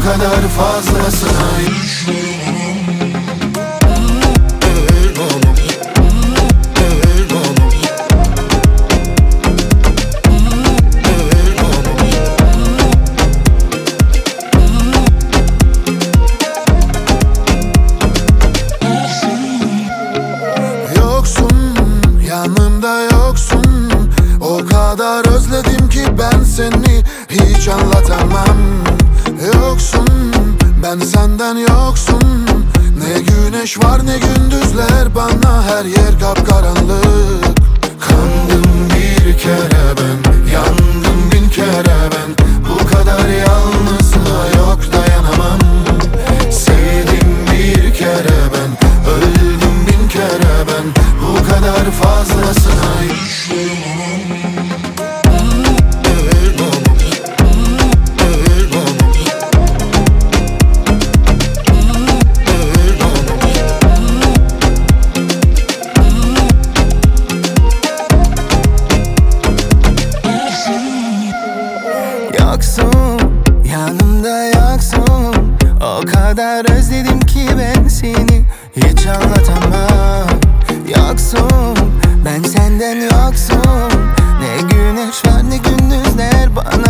kadar fazlasına. Yanımda yoksun, o kadar özledim ki ben seni hiç anlatamam. Yoksun, ben senden yoksun. Ne güneş var ne gündüzler, bana her yer kapkaranlık. Kandım bir kere ben, yandım bin kere ben. Bu kadar yalnızlığa yok dayanamam. Sevdim bir kere ben, öldüm bin kere ben. Bu kadar fazlasına yoksun, yanımda yoksun. O kadar özledim ki ben seni hiç anlatamam. Yoksun, ben senden yoksun. Ne güneş var ne gündüzler, bana